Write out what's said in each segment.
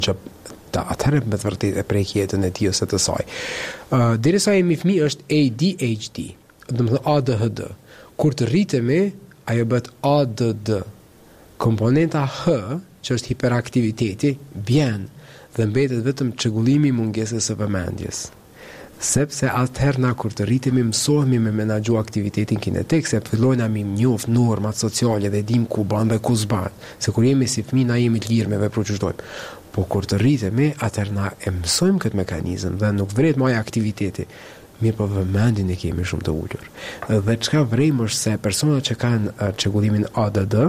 që atëherë me të vërtet e prek jetën e tij ose të saj. Derisa jemi fëmijë është ADHD, do të thotë ADHD. Kur të rritemi, ajo bëhet ADD. Komponenta H, që është hiperaktiviteti, vjen dhe mbetet vetëm çrregullimi i mungesës së vëmendjes. Sepse atëherë na kur të rritemi mësohemi me menaxhu aktivitetin kinetik, se fillojna mi njoft normat sociale dhe dim ku ban dhe ku s'ban. Se kur jemi si fëmijë na jemi të lirë me vepru që ç'dojmë. Po kur të rritemi, atëherë na e mësojmë këtë mekanizëm dhe nuk vret më aktiviteti. Mirë po vëmendjen e kemi shumë të ulur. Dhe çka vrejmë është se personat që kanë çrregullimin ADD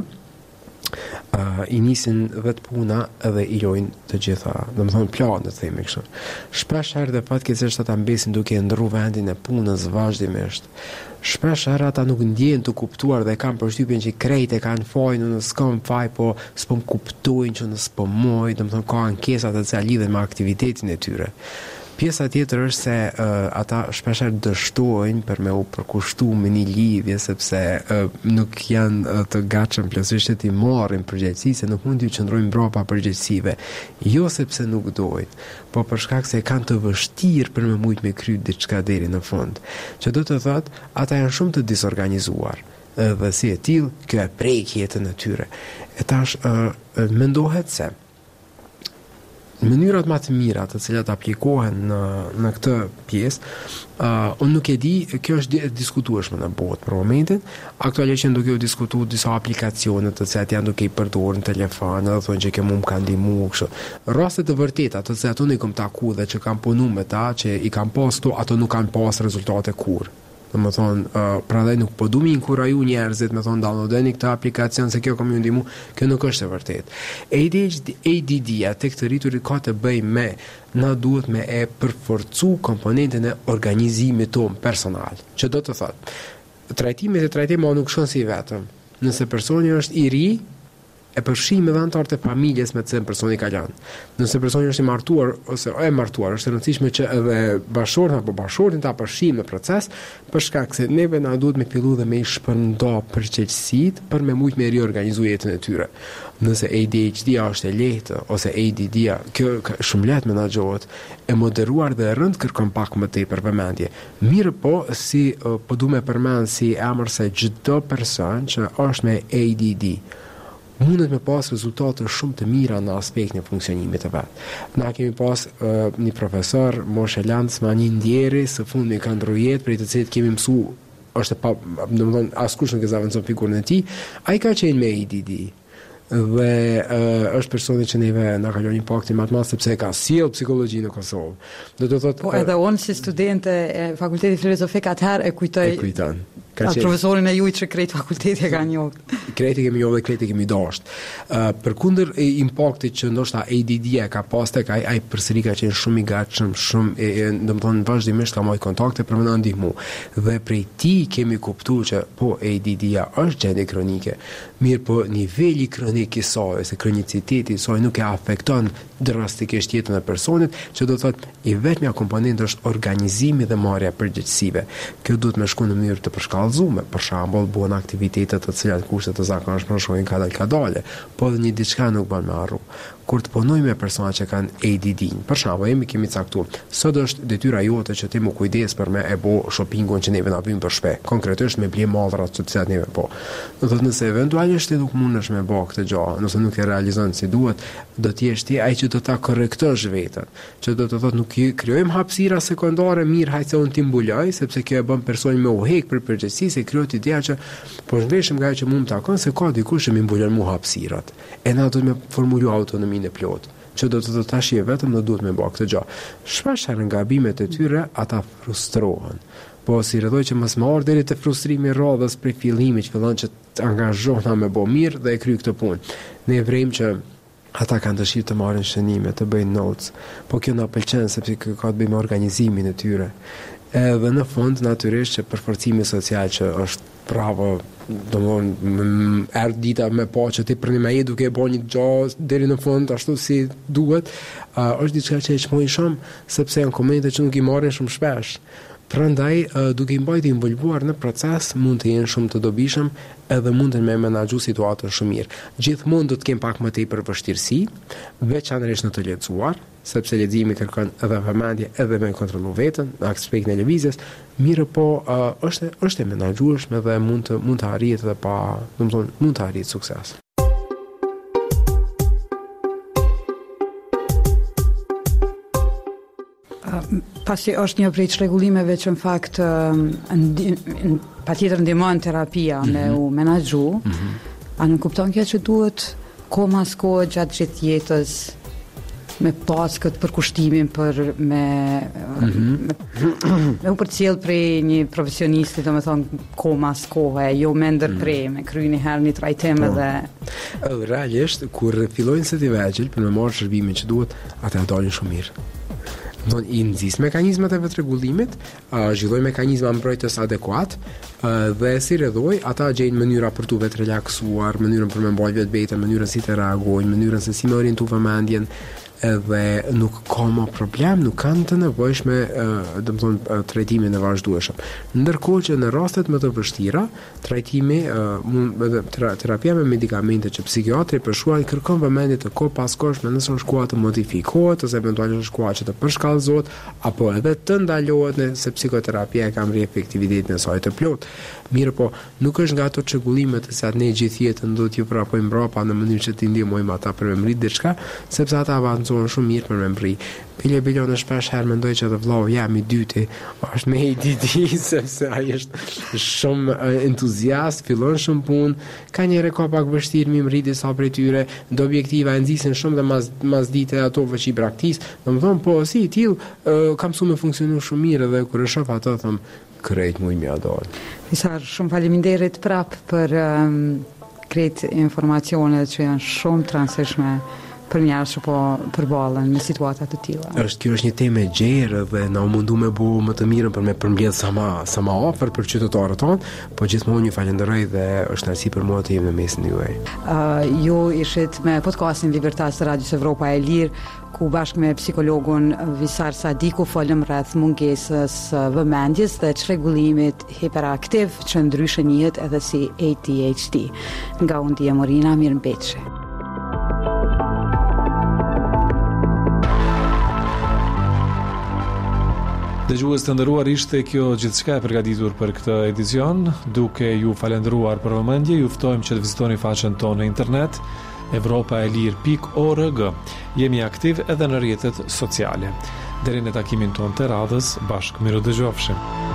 i nisin vetë puna edhe i lojnë të gjitha, do të thonë planet, themi kështu. Shpesh herë dhe fatkeqësisht ata mbesin duke ndrru vendin e punës vazhdimisht. Shpesh herë ata nuk ndjehen të kuptuar dhe kanë përshtypjen që krejt e kanë fajin, në s'kam faj, po s'po kuptojnë që në s'po moj, do të thonë ka ankesa të cilat lidhen me aktivitetin e tyre. Pjesa tjetër është se ata shpesh dështojnë për me u përkushtu me një lidhje sepse nuk janë të gatshëm plotësisht të marrin përgjegjësi, se nuk mund të qëndrojnë mbrapa përgjegjësive. Jo sepse nuk dojnë, po për shkak se kanë të vështirë për me mujt me kry diçka deri në fund. Që do të thotë, ata janë shumë të disorganizuar. Dhe si e tillë, kjo e prek jetën e tyre. E tash mendohet se mënyrat më të mira të cilat aplikohen në këtë pjesë, unë nuk e di, kjo është diskutueshme në botë për momentin. Aktualisht janë duke u diskutuar disa aplikacione të cilat janë duke i përdorur në telefon, edhe thonë që kjo më ka ndihmuar kështu. Raste të vërteta të cilat unë i kam takuar dhe që kam punuar me ta, që i kam pasur, ato nuk kanë pas rezultate kur. Më thonë, prandaj nuk po du mi inkuraju njerëzit, me thonë, downloadeni këtë aplikacion, se kjo kam ju ndimu, kjo nuk është e vërtet. ADD-a tek të rriturit ka të bëj me, na duhet me e përforcu komponentin e organizimit tonë personal. Që do të thotë, trajtimet nuk shkon si vetëm. Nëse personi është i ri, e përfshijmë edhe anëtarët e familjes me të cilën personi ka lënë. Nëse personi është i martuar ose e martuar, është e rëndësishme që edhe bashkëshortin ta përfshijmë në proces, për shkak se neve na duhet me fillu dhe me i shpërnda përgjegjësitë për me mujt me riorganizu jetën e tyre. Nëse ADHD-a është e lehtë ose ADD-a, kjo shumë lehtë menaxhohet, e moderuar dhe rënd kërkon pak më tepër vëmendje. Mirë po, si po du me përmend si emër se çdo person që është me ADD mundet me pas rezultate shumë të mira në aspektin e funksionimit të vet. Na kemi pas një profesor, Moshe Lantz, ma një ndjeri, së fundi ka ndru jetë, prej të cilit kemi mësu, është pa, domethënë askush nuk e zaventson figurën e tij, ai ka qenë me ADD. Dhe është personi që neve na ka lënë impaktin më të madh sepse ka sjell psikologjinë në Kosovë. Do të thotë po edhe unë si studente e Fakultetit Filozofik atëherë e kujtoj. Profesorin e juaj që krejt fakulteti e ka njohur. Krejt e kemi njohur dhe krejt e kemi dashur. Përkundër impaktit që ndoshta ADD-a ka pas tek ai përsëri ka qenë shumë i gatshëm, shumë domethënë vazhdimisht ka marrë kontakte për më na ndihmu. Dhe prej tij kemi kuptuar që po ADD-a është gjendje kronike. Mirë po niveli kronik i saj, ose kroniciteti i saj nuk e afekton drastikisht jetën e personit, që do të thotë i vetmja komponent është organizimi dhe marrja e përgjegjësive. Kjo duhet me shku në mënyrë të përshkallëzuar, për shembull, bën aktivitete të cilat kushtet e zakonshme shkojnë kadal, po dhe një diçka nuk bën me harru. Kur të punojmë me persona që kanë ADD, për shembull, kemi caktuar, sot është detyra jote që ti më kujdes për me e bo shoppingun që neve na vijnë për shpe. Konkretisht me blie mallrat të cilat neve po. Do të thotë nëse eventualisht ti nuk mundesh me bë këtë gjë, nëse nuk e realizon si duhet, do të jesh ti ai që do ta korrektosh veten. Që do të thotë nuk krijojmë hapësira sekondare mirë, hajse unë ti mbuloj, sepse kjo e bën personin me u hek për përgjegjësi, se krijohet ideja që po zhveshëm nga që mund të takon se ka dikush që më mbulon mua hapësirat. E na duhet me formulu autonominë e plot, që do të tash je vetëm në duhet me bë këtë gjë. Shpesh herë gabimet e tyre ata frustrohen. Po si rëdoj që mos marr deri te frustrimi i rrodhës prej fillimit, që fillon që të angazhohen me bë mirë dhe e kry këtë punë. Ne vrejmë që ata kanë dëshirë të marrin shënime, të bëjnë notes, po kjo na pëlqen sepse kjo ka të bëjë me organizimin e tyre. Edhe në fund natyrisht që përforcimi social që është pravo, domthonë erdhi dita me pa që ti për një me duke e bërë një gjë deri në fund ashtu si duhet, është diçka që e çmojnë shumë sepse janë komente që nuk i marrin shumë shpesh. Prandaj, duke i mbajtur involvuar në proces, mund të jenë shumë të dobishëm edhe mund të me menaxhu situatën shumë mirë. Gjithmonë do të kem pak më tepër vështirësi, veçanërisht në të lexuar, sepse leximi kërkon edhe vëmendje edhe me kontrollu veten, në aspektin e lëvizjes, mirë po është e menaxhueshme dhe mund të arrihet edhe mund të arrihet sukses. Pasi është një prej rregullimeve që në fakt patjetër ndihmon terapia me u menaxhu, a nuk kupton kjo që duhet kohë mas kohë gjatë gjithë jetës me pas këtë përkushtimin për me u përcjell prej një profesionisti, domethënë kohë mas kohë, jo me ndërprej, me kry një herë një trajtim edhe realisht kur fillojnë se të vegjël për me marrë shërbimin që duhet, atë dalin shumë mirë. I nxis mekanizmat e vetërregullimit, zhvilloj mekanizma mbrojtës adekuat dhe si rrjedhoj, ata gjejnë mënyra për tu vetë relaksuar, mënyrën për me mbajtë vetën, mënyrën si të reagojnë, mënyrën se si me orientu vëmendjen, edhe nuk ka më problem, nuk kanë të nevojshme trajtimin e vazhdueshëm. Ndërkohë që në rastet më të vështira, trajtimi terapia me medikamente që psikiatri përshkruan kërkon vëmendje të kohë pas kohëshme nëse është koha të modifikohet ose eventualisht është koha që të përshkallëzohet apo edhe të ndalohet nëse psikoterapia ka mri efektivitetin e saj të plot. Mirë po, nuk është nga ato çrregullimet se atë ne gjithë jetën do t'ju vrapojmë mbrapa në mënyrë që t'i ndihmojmë ata për me mrit diçka, sepse ata avancojnë shumë mirë për me mri. Bilo në shpesh herë mendoj që të vllau jam i dyti, është me ADD, sepse ai është shumë entuziast, fillon shumë punë, ka njëre ka pak vështirë mi mri disa prej tyre, do objektiva e nxisin shumë dhe mas dite ato që i praktis, domethënë po si i tillë kam mësuar me funksionu shumë mirë dhe kur e shoh ato them krejt muj mi adol. Nisar, shumë faleminderit prap për krejt informacionet që janë shumë të rëndësishme për njerëz që po përballen me situata të tilla. Kjo është një temë e gjerë dhe na mundu me bu më të mirën për me përmbledh sa më afër për qytetarët tonë, po gjithmonë ju falenderoj dhe është kënaqësi për mua të jem në mesin juaj. Ju ishit me podcastin Libertas të Radios Evropa e Lirë, ku bashkë me psikologun Visar Sadiku folëm rreth mungesës vëmendjes dhe çrregullimit hiperaktiv që ndryshe njihet edhe si ADHD. Nga unë Dia Morina, mirëmbëjtje. Dëgjues të nderuar, ishte kjo gjithçka e përgatitur për këtë edicion. Duke ju falendëruar për vëmendje, ju ftojmë që të vizitoni faqen tonë në internet evropaelir.org. Jemi aktiv edhe në rrjetet sociale. Deri në takimin tonë të radhës, bashkë miru dëgjofshim.